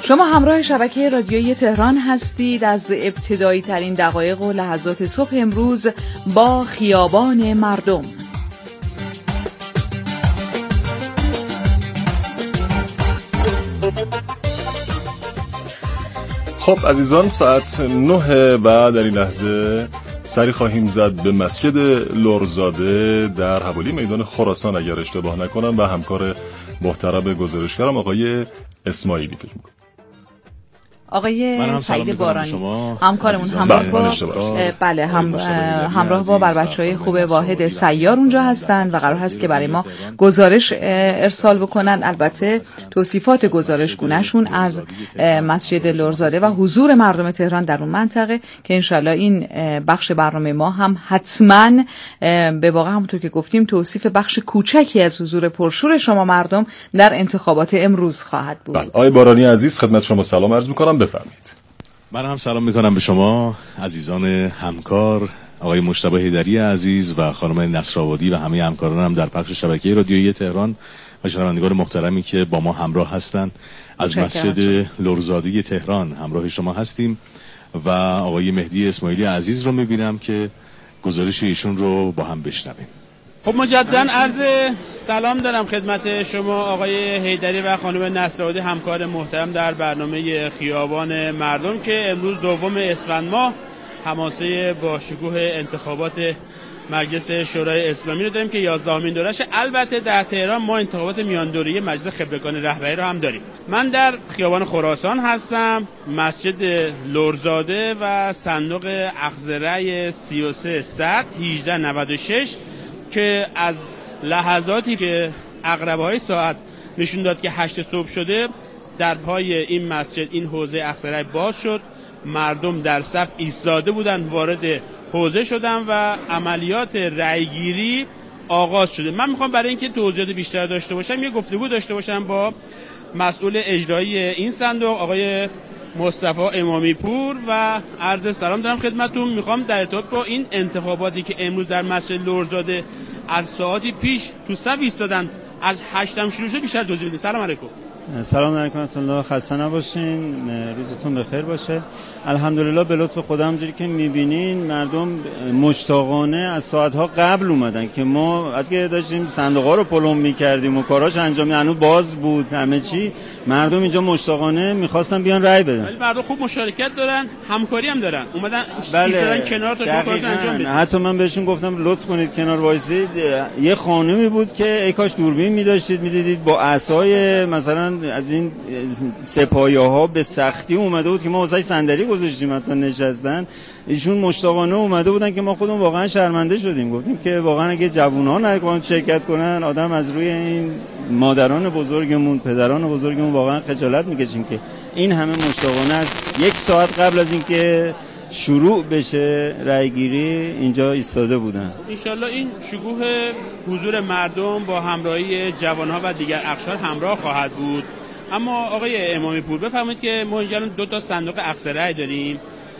شما همراه شبکه رادیویی تهران هستید. از ابتدایی ترین دقایق و لحظات صبح امروز با خیابان مردم. خب عزیزان، ساعت 9 و در این لحظه سری خواهیم زد به مسجد لرزاده در حوالی میدان خراسان اگر اشتباه نکنم و همکار محترم گزارشگرم آقای اسماعیلی فکر می‌کنم. آقای سعید بارانی همکارمون همراه با بچه‌های خوب واحد سیار اونجا هستن و قرار هست که برای ما گزارش ارسال بکنن. البته توصیفات گزارشگونه‌شون از مسجد لرزاده و حضور مردم تهران در اون منطقه که انشالله این بخش برنامه ما هم حتما به واقع همونطور که گفتیم توصیف بخش کوچکی از حضور پرشور شما مردم در انتخابات امروز خواهد بود. آقای بارانی عزیز خدمت شما سلام عرض می‌کنم، بفرمایید. من هم سلام میکنم به شما عزیزان همکار، آقای مجتبی حیدری عزیز و خانم نصرآبادی و همه همکارانم در پخش شبکه رادیویی تهران و شنوندگان محترمی که با ما همراه هستند. از مسجد لرزاده تهران همراه شما هستیم و آقای مهدی اسماعیلی عزیز رو میبینم که گزارش ایشون رو با هم بشنویم. خب مجدداً عرض سلام دارم خدمت شما آقای حیدری و خانم نصرآبادی همکار محترم در برنامه خیابان مردم که امروز 2 اسفند ماه حماسه با شکوه انتخابات مجلس شورای اسلامی رو داریم که 11مین دورش. البته در تهران ما انتخابات میان دوره‌ای مجلس خبرگان رهبری رو هم داریم. من در خیابان خراسان هستم، مسجد لرزاده و صندوق اخذ رأی 33 صد 1896 که از لحظاتی که عقربه‌های ساعت نشون داد که 8 صبح شده در پای این مسجد این حوزه اخذ رأی باز شد. مردم در صف ایستاده بودن، وارد حوزه شدن و عملیات رأیگیری آغاز شده. من میخوام برای اینکه توضیحات بیشتر داشته باشم یه گفتگو داشته باشم با مسئول اجرایی این صندوق آقای مصطفی امامی پور و عرض سلام دارم خدمتتون. میخوام در ارتباط با این انتخاباتی که امروز در مسجد لرزاده از ساعتی پیش تو صف ایستادن از 8 شروع شده بیشتر توضیح بدین. سلام علیکم. سلام علیکم، خسته نباشین، روزتون بخیر باشه. الحمدلله به لطف خدا همونجوری که میبینین مردم مشتاقانه از ساعتها قبل اومدن که ما اگه داشتیم صندوق‌ها رو پلم می‌کردیم و کاراش انجام هنوز باز بود همه چی، مردم اینجا مشتاقانه می‌خواستن بیان رأی بدن. ولی مردم خوب مشارکت دارن، همکاری هم دارن، اومدن ایستادن کنار تا شما کارتون انجام بدید. حتی من بهشون گفتم لطف کنید کنار وایسید. یه خانمی بود که ای کاش دوربین می‌داشتید می‌دیدید با عصای مثلا از این سپاهی‌ها به سختی اومده بود که ما واسه صندلی گذاشتیم حتی نشستن. ایشون مشتاقانه اومده بودن که ما خودمون واقعا شرمنده شدیم، گفتیم که واقعا اگه جوونا نرگان شرکت کنن آدم از روی این مادران بزرگمون پدران بزرگمون واقعا خجالت میکشیم که این همه مشتاقانه از 1 ساعت قبل از اینکه شروع بشه رأیگیری اینجا ایستاده بودن. انشالله این شکوه حضور مردم با همراهی جوانها و دیگر اقشار همراه خواهد بود. اما آقای امامی پور بفرمایید که ما اینجا 2 صندوق اخذ رأی داریم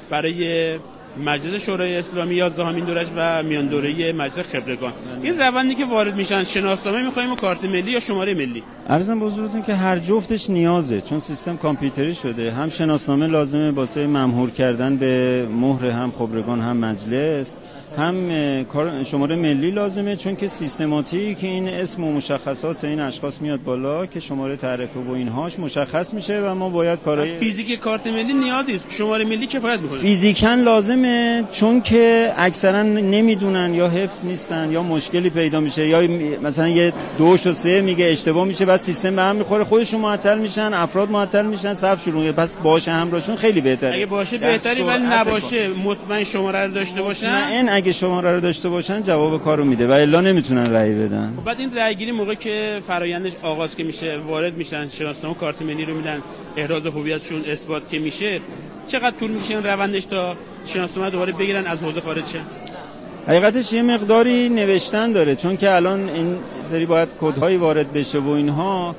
برای مجلس شورای اسلامی 11مین دورش و میان دوره‌ای مجلس خبرگان. این روندی که وارد میشن شناسنامه می‌خوایم و کارت ملی یا شماره ملی؟ عرضم به حضورتون که هر جفتش نیازه، چون سیستم کامپیوتری شده. هم شناسنامه لازمه واسه ممهور کردن به مهر هم خبرگان هم مجلس، هم شماره ملی لازمه چون که سیستماتیک که این اسم و مشخصات این اشخاص میاد بالا که شماره تعرفه و اینهاش مشخص میشه و ما باید کارهای از فیزیک کارت ملی نیازی نیست، شماره ملی کفایت میکنه. فیزیکاً لازمه چون که اکثرا نمیدونن یا حفظ نیستن یا مشکلی پیدا میشه یا مثلا یه 2 و 3 میگه اشتباه میشه بعد سیستم به هم میخوره، خودشون معطل میشن، افراد معطل میشن، صف شروع میشه. پس باشه همراهشون خیلی بهتره. اگه باشه بهتری ولی نباشه مطمئن شماره رو داشته باشن. اگه شماره رو داشته باشن جواب کارو میده و الا نمیتونن رأی بدن. بعد این رأیگیری موقع که فرآیندش آغاز که میشه وارد میشن شناسنامه کارت ملی رو میدن احراز هویتشون اثبات که میشه چقدر طول میکشه این روندش تا شناسنامه دوباره بگیرن از حوزه خارج شه؟ حقیقتش یه مقداری نوشتن داره چون که الان این سری باید کدهای وارد بشه و اینها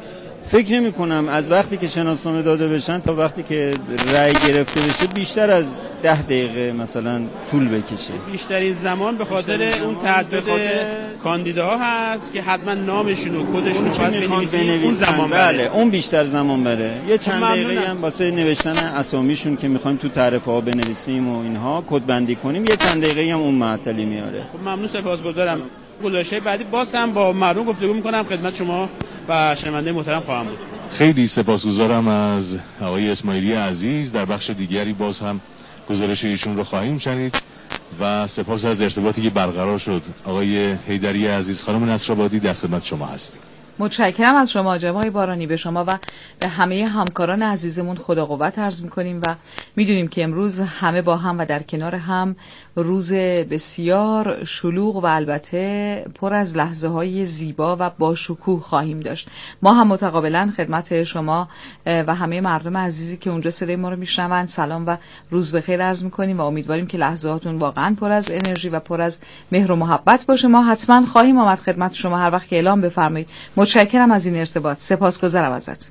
فکر نمی کنم از وقتی که شناسنامه داده بشن تا وقتی که رأی گرفته بشه بیشتر از 10 دقیقه مثلا طول بکشه. بیشترین زمان به خاطر اون تعدد کاندیداها هست که حتما نامشون و کدشون رو باید بنویسن. اون زمان بله اون بیشتر زمان بره. یه چند دقیقه هم واسه نوشتن اسامیشون که می‌خوایم تو تعرفه ها بنویسیم و اینها کد بندی کنیم، یه چند دقیقه هم اون معطلی میاره. خب ممنون، سپاسگزارم. گزارش‌های بعدی باز هم با مردم گفتگو می‌کنم، خدمت شما و شنونده محترم خواهم بود. خیلی سپاسگزارم از آقای اسماعیلی عزیز. در بخش دیگری باز هم گزارش ایشون رو خواهیم شنید و سپاس از ارتباطی که برقرار شد. آقای حیدری عزیز، خانم نصرآبادی در خدمت شما هستیم. متشکرم از شما جناب آقای بارانی. به شما و به همه همکاران عزیزمون خدا قوت عرض می‌کنیم و می‌دونیم که امروز همه با هم و در کنار هم روز بسیار شلوغ و البته پر از لحظه‌های زیبا و باشکوه خواهیم داشت. ما هم متقابلا خدمت شما و همه مردم عزیزی که اونجا صدای ما رو میشنوند سلام و روز بخیر عرض می‌کنیم و امیدواریم که لحظه‌هاتون واقعا پر از انرژی و پر از مهر و محبت باشه. ما حتما خواهیم آمد خدمت شما هر وقت که اعلام بفرمایید. متشکرم از این ارتباط. سپاسگزارم ازت.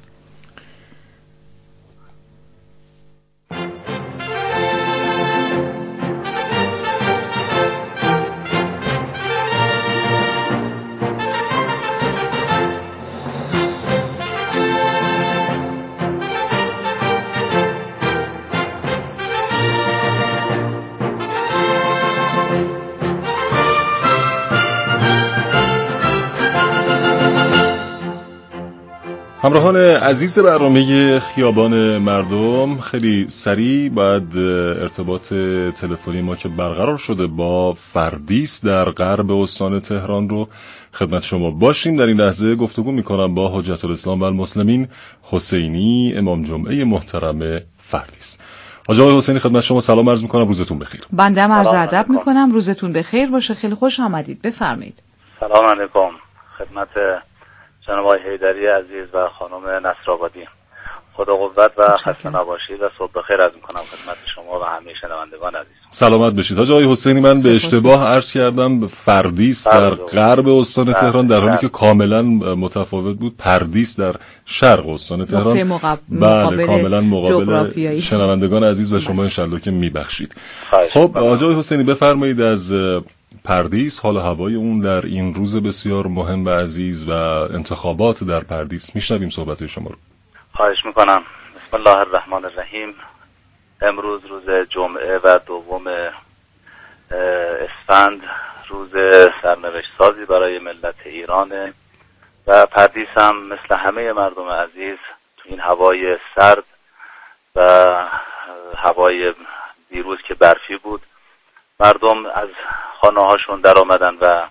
همراهان عزیز برنامه خیابان مردم، خیلی سریع باید ارتباط تلفنی ما که برقرار شده با فردیس در غرب استان تهران رو خدمت شما باشیم. در این لحظه گفتگو میکنم با حجت الاسلام و المسلمین حسینی، امام جمعه محترم فردیس. حاج آقای حسینی خدمت شما سلام عرض میکنم، روزتون بخیر. بنده هم عرض ادب میکنم، روزتون بخیر باشه. خیلی خوش آمدید، بفرمایید. سلام علیکم خدمت جناب آقای حیدری عزیز و خانم نصرآبادی. خدا قوت و خسته نباشید و صبح بخیر عرض میکنم خدمت شما و همه شنوندگان عزیز. سلامت بشید. حاج آقای حسینی، من به اشتباه عرض کردم فردیس در غرب استان تهران، در حالی که کاملا متفاوت بود. پردیس در شرق استان تهران. بله کاملا مقابل. شنوندگان عزیز و شما انشالله که میبخشید. خب حاج آقای حسینی بفرمایید از پردیس، حال هوای اون در این روز بسیار مهم و عزیز و انتخابات در پردیس. میشنویم صحبت شما رو. خواهش میکنم. بسم الله الرحمن الرحیم. امروز روز جمعه و 2 اسفند، روز سرنوشت سازی برای ملت ایرانه و پردیس هم مثل همه مردم عزیز تو این هوای سرد و هوای دیروز که برفی بود، مردم از خانه هاشون در آمدن و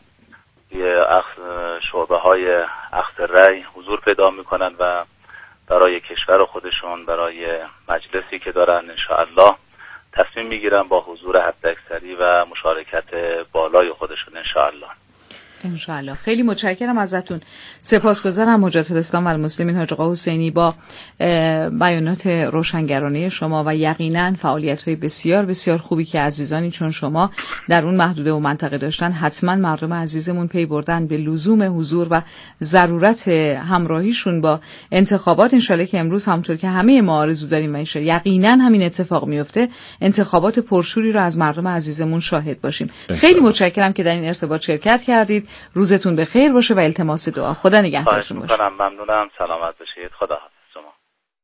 شعبه های اخذ رأی حضور پیدا میکنن و برای کشور خودشون، برای مجلسی که دارن انشاءالله تصمیم میگیرن با حضور حداکثری و مشارکت بالای خودشون انشاءالله. انشاءالله. خیلی متشکرم ازتون. سپاسگزارم حجت الاسلام و المسلمین حاج آقا حسینی با بیانات روشنگرانه شما و یقینا فعالیت‌های بسیار بسیار خوبی که عزیزانی چون شما در اون محدوده و منطقه داشتن. حتما مردم عزیزمون پی بردن به لزوم حضور و ضرورت همراهیشون با انتخابات. انشالله که امروز همونطور که همه ما آرزو داریم و انشالله یقینا همین اتفاق میفته، انتخابات پرشوری رو از مردم عزیزمون شاهد باشیم. خیلی متشکرم که در این ارتباط شرکت کردید. روزتون بخیر باشه و التماس دعا. خدا نگهدارتون باشه. ممنونم. سلامت باشید. خدا حافظ شما.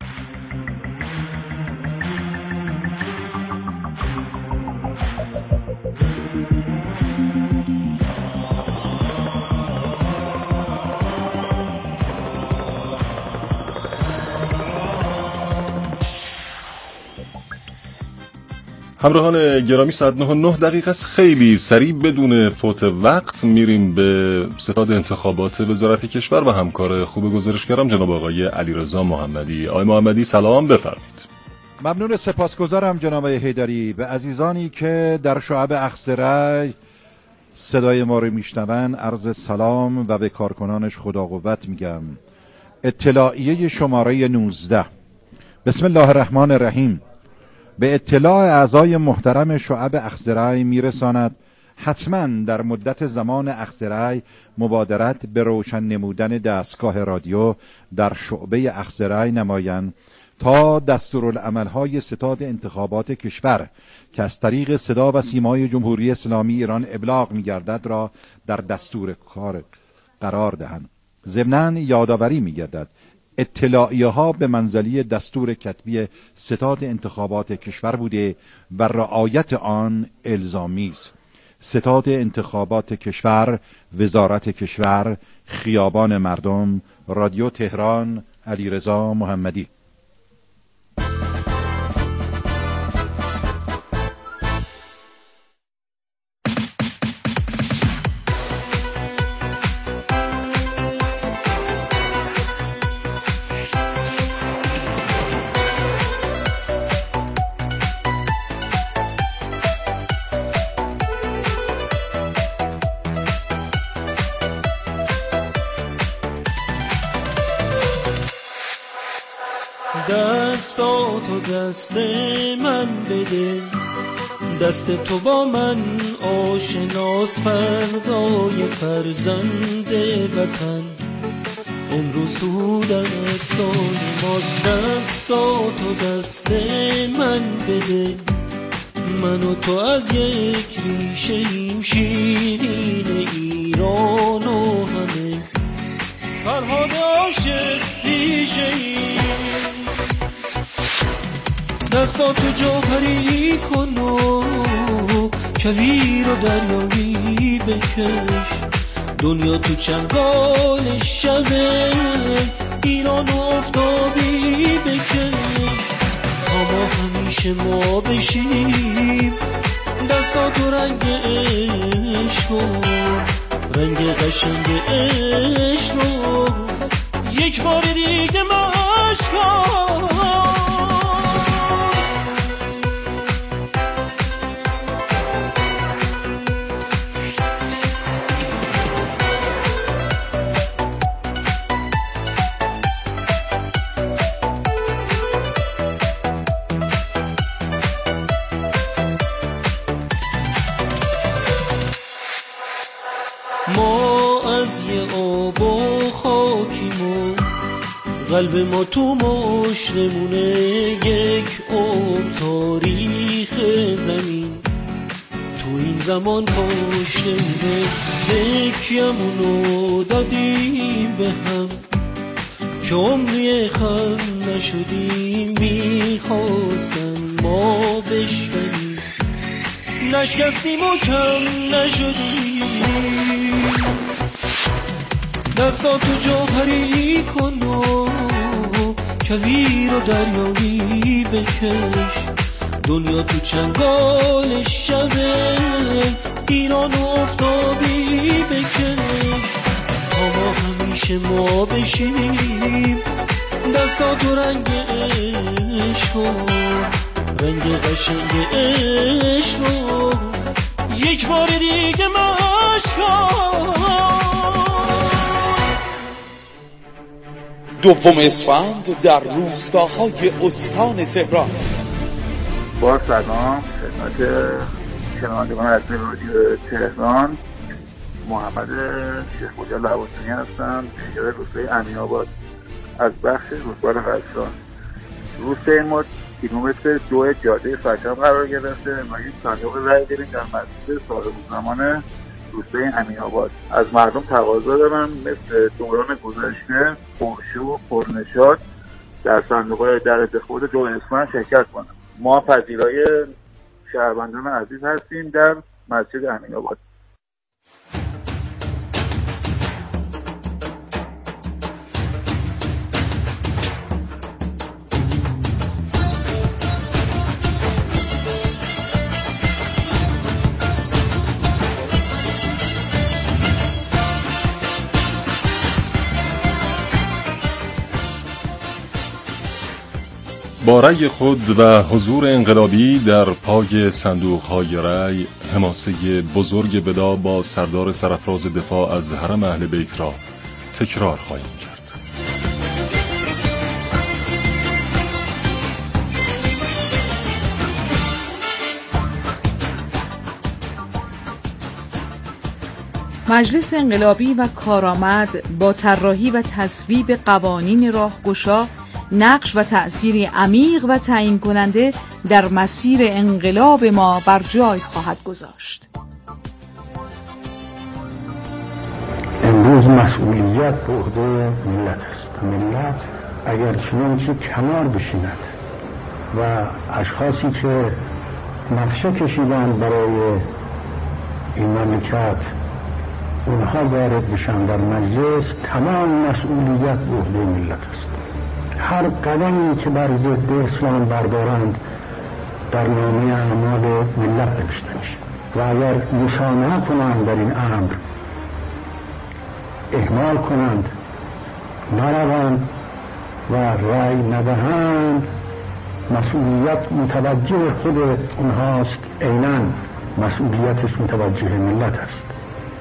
همراهان گرامی، ساعت 9:09 است. خیلی سریع بدون فوت وقت میریم به ستاد انتخابات وزارت کشور و همکار خوب گزارشگرم جناب آقای علیرضا محمدی. آقای محمدی سلام، بفرمایید. ممنون، سپاسگزارم جناب حیدری. به عزیزانی که در شعب اخذ رأی صدای ما رو میشنون عرض سلام و به کارکنانش خدا قوت میگم. اطلاعیه شماره 19. بسم الله الرحمن الرحیم. به اطلاع اعضای محترم شعب اخذ رأی میرساند حتما در مدت زمان اخضرای مبادرت به روشن نمودن دستگاه رادیو در شعبه اخضرای نمایند تا دستورالعمل‌های ستاد انتخابات کشور که از طریق صدا و سیمای جمهوری اسلامی ایران ابلاغ می‌گردد را در دستور کار قرار دهند. ضمناً یادآوری می‌گردد اطلاعیه‌ها به منزله دستور کتبی ستاد انتخابات کشور بوده و رعایت آن الزامی است. ستاد انتخابات کشور، وزارت کشور، خیابان مردم، رادیو تهران، علیرضا محمدی. دستاتو دست من بده، دست تو با من آشناست، فردای فرزند وطن امروز تو دستان ماست. دستاتو دست من بده، من و تو از یک ریشه ایم، شیرین ایران و همه فرهاد عاشق ریشه ایم. دستاتو جوهری کن و کویر و دریایی بکش، دنیا تو چنگال شبه ایران و آفتابی بکش، اما همیشه ما بشیم دستاتو رنگ عشق و رنگ قشنگ عشق رو یک بار دیگه مشت کن. قلب ما تو مشتمونه، یک عمر تاریخ زمین تو این زمان پشتمونه، تکیمونو دادیم به هم که عمری خم نشدیم، میخواستن ما بشکنیم نشکستیم و کم نشدیم. دستاتو جوهری کن و کویر و دریایی بکش، دنیا تو چنگال شبه ایران و آفتابی بکش، اما همیشه ما بشیم دستاتو رنگ عشق و رنگ قشنگ عشق رو یک بار دیگه مشت کن. دوم اسفند در روستاهای استان تهران. با سلام خدمت شنوندگان رادیو تهران، محمد شیخ پوریا لواسانی هستم، شهر روستای امین‌آباد از بخش رودبار غزلان. روستای ما کیلومتر 2 جاده فجر قرار گرفته و یک صندوق رای داریم در مسجد صاحب‌الزمان روستای امین‌آباد. از مردم تقاضا دارم مثل دوران گذشته پرشور پرنشاط در صندوق در انتخابات 2 اسفند شرکت کنم. ما پذیرای شهروندان عزیز هستیم در مسجد امین‌آباد. با رأی خود و حضور انقلابی در پای صندوق‌های رأی، حماسه بزرگ ودا با سردار سرافراز دفاع از حرم اهل بیت را تکرار خواهیم کرد. مجلس انقلابی و کارآمد با طراحی و تصویب قوانین راهگشا نقش و تأثیری عمیق و تعیین کننده در مسیر انقلاب ما بر جای خواهد گذاشت. امروز مسئولیت به عهده ملت است. ملت اگر چنانچه کنار بشیند و اشخاصی که نقشه کشیدن برای این مملکت اونها وارد بشن در مجلس، تمام مسئولیت به عهده ملت است. هر قدمی که بر ضد اسلام بردارند در نامه اعمال ملت نوشته میشه و اگر مسامحه کنند در این امر، اهمال کنند، نروند و رأی ندهند، مسئولیت متوجه خود اونهاست، عیناً مسئولیتش متوجه ملت است.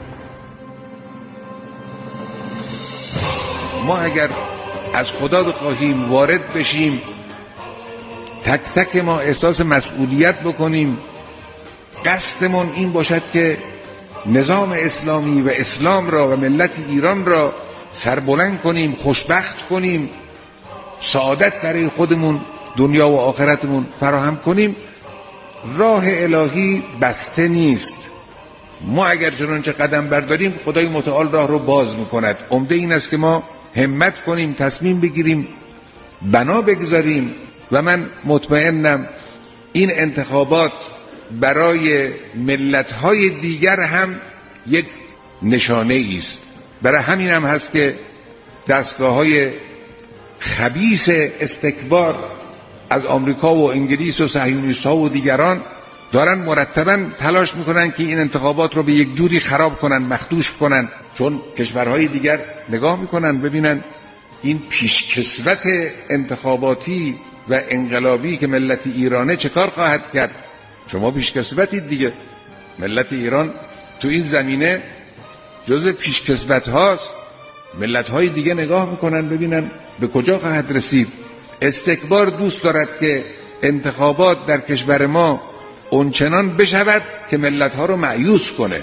ما اگر از خدا بخواهیم وارد بشیم، تک تک ما احساس مسئولیت بکنیم، قصدمون این باشد که نظام اسلامی و اسلام را و ملت ایران را سربلند کنیم، خوشبخت کنیم، سعادت برای خودمون دنیا و آخرتمون فراهم کنیم، راه الهی بسته نیست. ما اگر چنانچه قدم برداریم، خدای متعال راه رو باز میکند. عمده این است که ما همت کنیم، تصمیم بگیریم، بنا بگذاریم و من مطمئنم این انتخابات برای ملت‌های دیگر هم یک نشانه است. برای همین هم هست که دستگاه‌های خبیث استکبار از آمریکا و انگلیس و صهیونیست‌ها و دیگران دارن مرتباً تلاش میکنن که این انتخابات رو به یک جوری خراب کنن، مخدوش کنن، چون کشورهای دیگر نگاه میکنن ببینن این پیشکسوت انتخاباتی و انقلابی که ملت ایرانه چه کار خواهد کرد. شما پیشکسوتید دیگه، ملت ایران تو این زمینه جزء پیشکسوت هاست. ملت های دیگه نگاه میکنن ببینن به کجا خواهد رسید. استکبار دوست دارد که انتخابات در کشور ما اونچنان بشود که ملت ها رو مایوس کنه.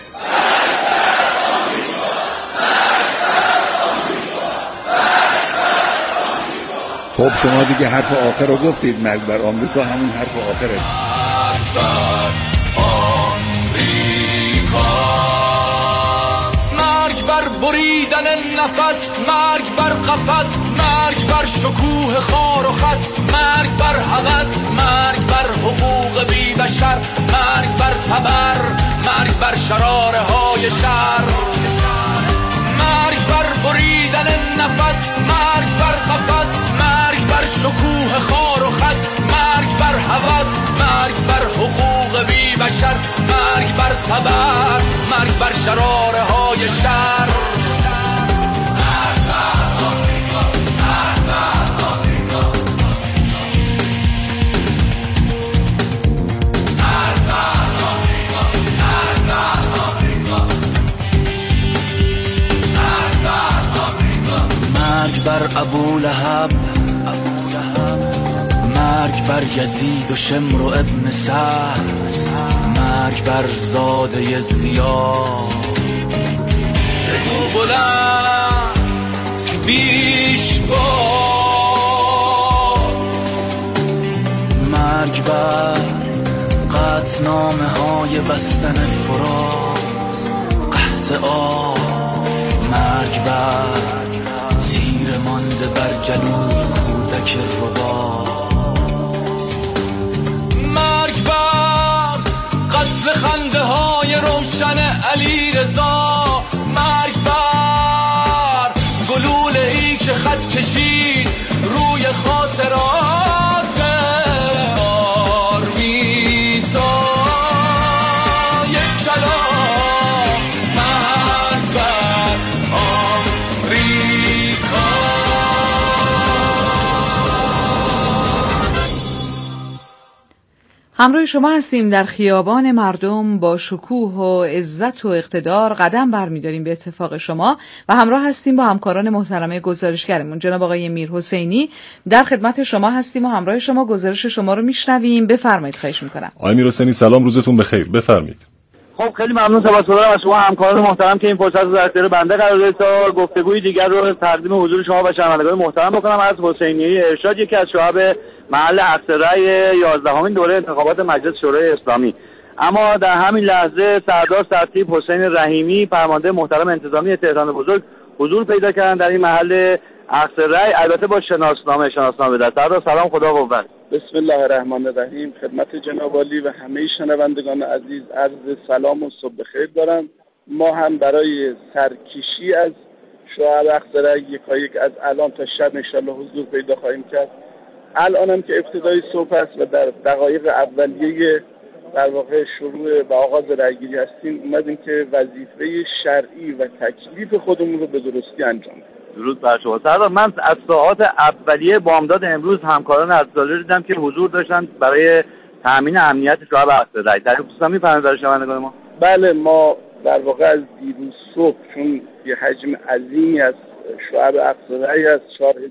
خب شما دیگه حرف آخر رو گفتید، مرگ بر آمریکا همون حرف آخره. مرگ بر بریدن نفس، مرگ بر قفس، مرگ بر شکوه خار و خس، مرگ بر هوس، مرگ بر حقوق بی بشر، مرگ بر تبر، مرگ بر شراره های شر، مرگ بر بریدن نفس، مرگ بر قفس، مرگ بر شکوه خار و خس، مرگ بر هوس، مرگ بر حقوق بی بشر، مرگ بر تبر، مرگ بر شراره های شر. مرگ بر ابولهب، مرگ بر یزید و شمر و ابن سعد، مرگ بر زاده زیاد. بگو بلند بیش باد، مرگ بر قطعنامه های بستن فرات، قحط آب، مرگ بر تیر مانده بر گلوی کودک ربا، مرگ بر قصر خنده های روشن علی رضا، مرگ بر گلوله ای که خط کشید روی خاطرات آرمیتا، یک کلام مرگ بر آمریکا. همراه شما هستیم در خیابان مردم با شکوه و عزت و اقتدار قدم برمی‌داریم به اتفاق شما و همراه هستیم با همکاران محترم گزارشگرمون. جناب آقای میرحسینی در خدمت شما هستیم و همراه شما گزارش شما رو میشنویم. بفرمایید. خواهش میکنم. آقای میرحسینی سلام، روزتون بخیر. بفرمایید. خب خیلی ممنون، سپاسگزارم از شما همکاران محترم که این فرصت رو در اختیار بنده قرار دادید تا گفتگوی دیگر رو تقدیم حضور شما و شنوندگان محترم بکنم. از حسینیه ارشاد، یکی از شعب محل اخذ رأی 11مین دوره انتخابات مجلس شورای اسلامی. اما در همین لحظه سردار سرتیپ حسین رحیمی، فرمانده محترم انتظامی تهران بزرگ، حضور پیدا کردن در این محل اخذ رأی، البته با شناسنامه در. سردار سلام، خدا قوت. بسم الله الرحمن الرحیم. خدمت جناب عالی و همه شنوندگان عزیز عرض سلام و صبح بخیر دارم. ما هم برای سرکشی از شعب اخذ رأی یکایک از الان تا شب انشالله حضور پیدا خواهیم کرد. الان هم که ابتدای صبح است و در دقایق اولیه در واقع شروع و آغاز رأیگیری هستیم، اومدیم که وظیفه شرعی و تکلیف خودمون رو به درستی انجام بدیم. درود بر شما سردار. من از ساعات اولیه بامداد امروز همکاران عزیزاده دیدم که حضور داشتن برای تامین امنیت شعب اخذ رأی. در خصوص می‌فرمایید برای شنوندگان ما؟ بله، ما در واقع از دیروز صبح چون یه حجم عظیمی از شعب اخذ رأی از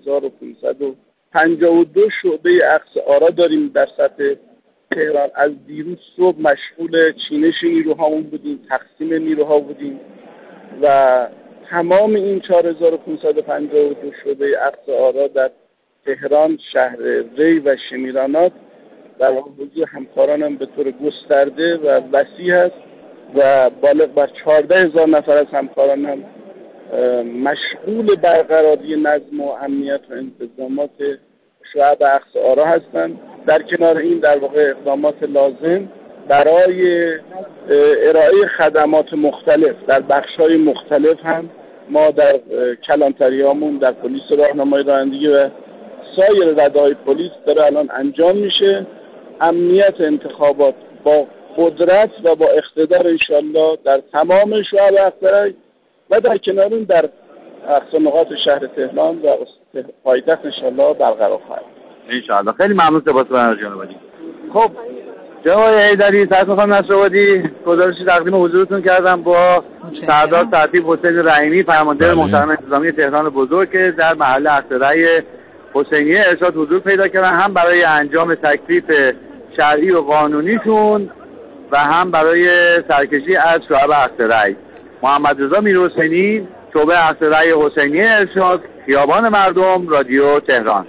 4552 شعبه اخذ آرا داریم در سطح تهران، از دیروز صبح مشغول چینش نیروهامون بودیم، تقسیم نیروها بودیم و تمام این 4552 شعبه اخذ آرا در تهران، شهر ری و شمیرانات در حضور همکارانم به طور گسترده و وسیع است و بالغ بر 14,000 نفر از همکارانم مشغول برقراری نظم و امنیت و انتظامات شعب اخذ آرا هستند. در کنار این در واقع اقدامات لازم برای ارائه خدمات مختلف در بخش‌های مختلف هم ما در کلانتریامون، در پلیس راهنمایی رانندگی و سایر رده‌های پلیس داره الان انجام میشه. امنیت انتخابات با قدرت و با اقتدار انشالله در تمام شعب اخذ رأی و در کنار اون در اقصا نقاط شهر تهران و پایتخت انشالله برقرار خواهد انشالله. خیلی ممنون، سپاسگزارم جناب عالی. خب جناب حیدری، سرکار خانم نصرآبادی، گزارشی تقدیم حضورتون کردم با سردار سرتیپ حسین رحیمی، فرمانده محترم انتظامی تهران بزرگ که در محل اخذ رأی حسینیه ارشاد حضور پیدا کردن، هم برای انجام تکلیف شرعی و قانونیشون و هم برای سرکشی از شعب اخذ رأی. محمد رضا میرحسینی، شعبه اخذ رأی حسینیه ارشاد، خیابان مردم، رادیو تهران.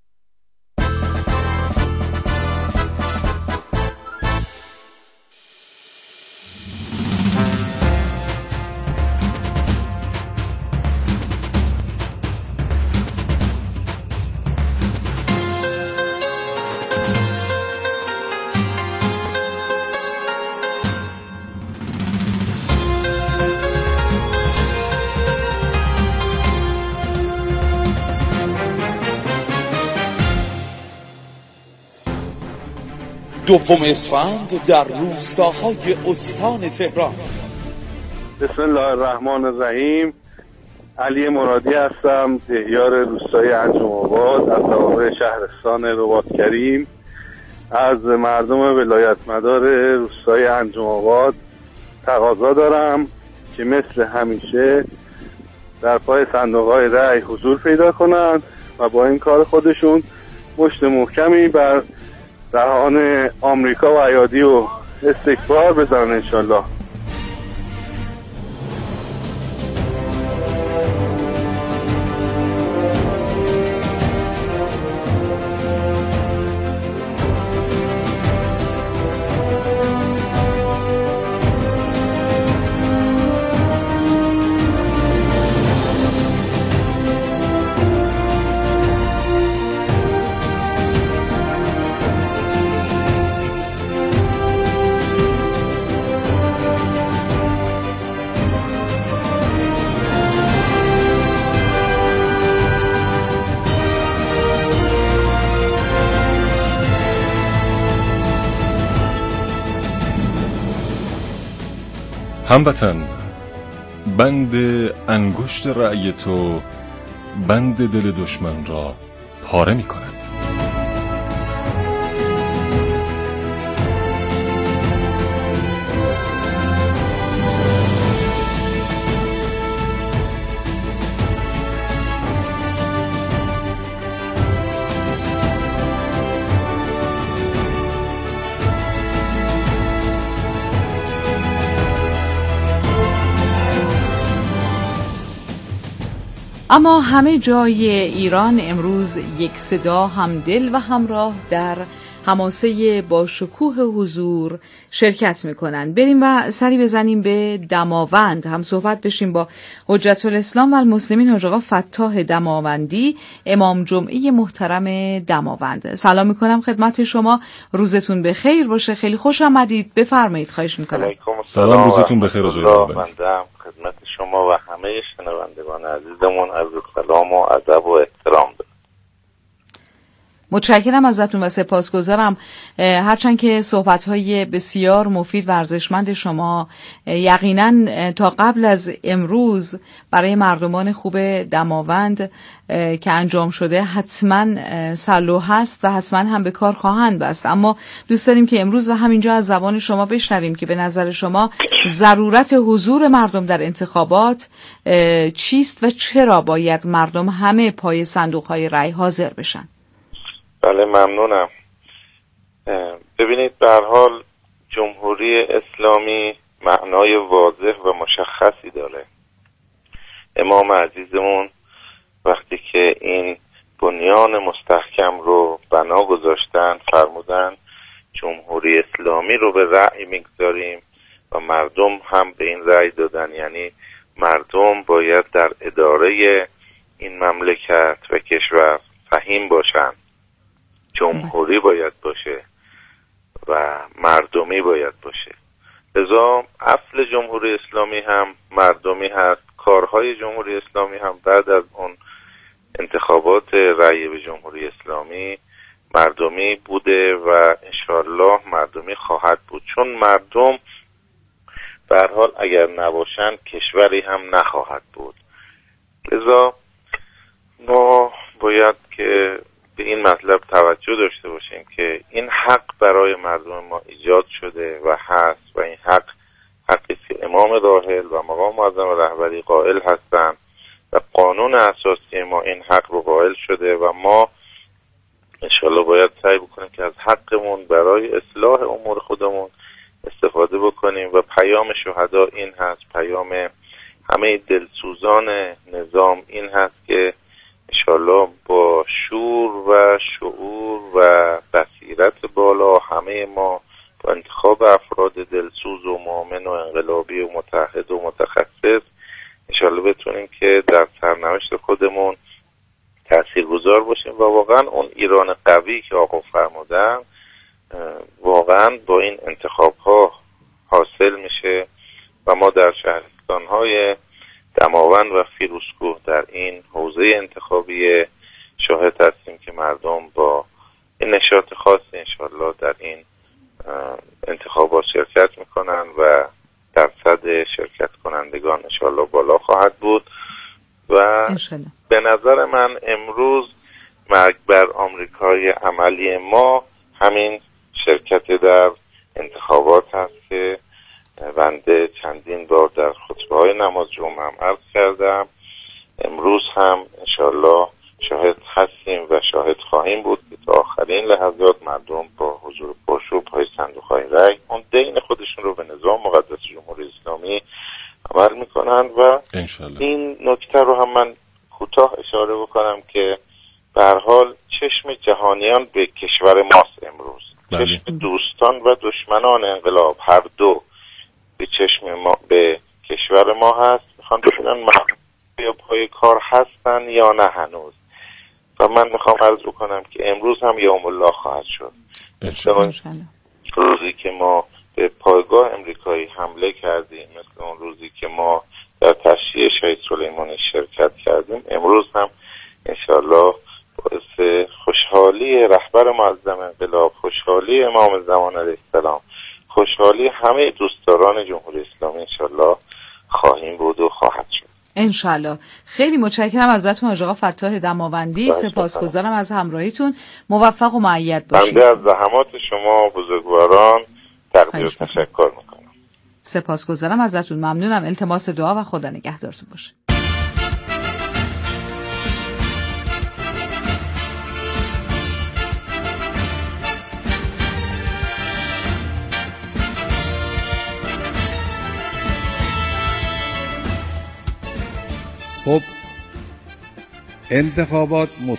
دوم اسفند در روستاهای استان تهران. بسم الله الرحمن الرحیم. علی مرادی هستم، دهیار روستای انجم آباد از توابع شهرستان رباط کریم. از مردم ولایت مدار روستای انجم آباد تقاضا دارم که مثل همیشه در پای صندوق‌های رأی حضور پیدا کنند و با این کار خودشون مشت محکمی بر دهان آمریکا و ایادی و استکبار بزنن انشالله. هموطن، بند انگشت رأی تو بند دل دشمن را پاره می کند. اما همه جای ایران امروز یک صدا، همدل و همراه در حماسه با شکوه حضور شرکت میکنن. بریم و سری بزنیم به دماوند، هم صحبت بشیم با حجت الاسلام و المسلمین حاج آقا فتاح دماوندی، امام جمعه محترم دماوند. سلام میکنم خدمت شما، روزتون بخیر باشه، خیلی خوش آمدید، بفرمایید. خواهش میکنم. سلام، روزتون بخیر آقای دماوندی. خدمت شما و همه شنوندگان عزیزمون عرض سلام و ادب و احترام دارم. متشکرم ازتون و سپاسگزارم، هرچند که صحبت‌های بسیار مفید و ارزشمند شما یقیناً تا قبل از امروز برای مردمان خوب دماوند که انجام شده حتماً سلو هست و حتماً هم به کار خواهند بست. اما دوست داریم که امروز و همینجا از زبان شما بشنویم که به نظر شما ضرورت حضور مردم در انتخابات چیست و چرا باید مردم همه پای صندوق‌های رای حاضر بشن؟ بله ممنونم. ببینید، به هر حال جمهوری اسلامی معنای واضح و مشخصی داره. امام عزیزمون وقتی که این بنیان مستحکم رو بنا گذاشتن فرمودن جمهوری اسلامی رو به رأی میگذاریم و مردم هم به این رأی دادن، یعنی مردم باید در اداره این مملکت و کشور سهیم باشن، جمهوری باید باشه و مردمی باید باشه. لذا اصل جمهوری اسلامی هم مردمی هست. کارهای جمهوری اسلامی هم بعد از اون انتخابات رأی به جمهوری اسلامی مردمی بوده و انشاءالله مردمی خواهد بود، چون مردم به هر حال اگر نباشن کشوری هم نخواهد بود. لذا ما باید که به این مطلب توجه داشته باشیم که این حق برای مردم ما ایجاد شده و هست و این حق حقی که امام راحل و مقام معظم رهبری قائل هستند و قانون اساسی ما این حق رو قائل شده و ما انشالله باید سعی بکنیم که از حقمون برای اصلاح امور خودمون استفاده بکنیم و پیام شهدا این هست، پیام همه دلسوزان نظام این هست که انشالله با شور و شعور و بصیرت بالا همه ما با انتخاب افراد دلسوز و مؤمن و انقلابی و متحد و متخصص انشالله بتونیم که در سرنوشت خودمون تاثیرگذار باشیم و واقعا اون ایران قوی که آقا فرمودن واقعا با این انتخاب ها حاصل میشه و ما در شهرستان‌های دماوند و فیروزکوه در این حوزه انتخابی شاهد هستیم که مردم با این نشاط خاصی انشالله در این انتخابات شرکت میکنن و درصد شرکت کنندگان انشالله بالا خواهد بود و انشالله. به نظر من امروز مرگ بر آمریکای عملی ما همین شرکت در انتخابات هست که بنده چندین بار در خطبه‌های نماز جمعه هم عرض کردم. امروز هم انشالله شاهد هستیم و شاهد خواهیم بود که تا آخرین لحظات مردم با حضور پرشور پای صندوق‌های رای اون دین خودشون رو به نظام مقدس جمهوری اسلامی عمل میکنن و انشالله. این نکته رو هم من کوتاه اشاره بکنم که به هر حال چشم جهانیان به کشور ماست امروز. چشم دوستان و دشمنان انقلاب هر دو به چشم ما به کشور ما هست، میخوان ببینن مردم یا پای کار هستن یا نه هنوز. و من میخوام عرض بکنم که امروز هم یوم الله خواهد شد. روزی که ما به پایگاه امریکایی حمله کردیم، مثل اون روزی که ما در تشییع شهید سلیمانی شرکت کردیم، امروز هم انشالله باعث خوشحالی رهبر معظم انقلاب، خوشحالی امام زمان علیه السلام، خوشحالی همه دوستداران جمهوری اسلامی انشالله خواهیم بود و خواهد شد انشالله. خیلی متشکرم ازتون حاج آقا فتاح دماوندی، سپاسگزارم از همراهیتون، موفق و مؤید باشید. بنده از زحمات شما بزرگواران تقدیر و تشکر میکنم. سپاسگزارم ازتون، ممنونم، التماس دعا و خدا نگهدارتون باشه. خب انتخابات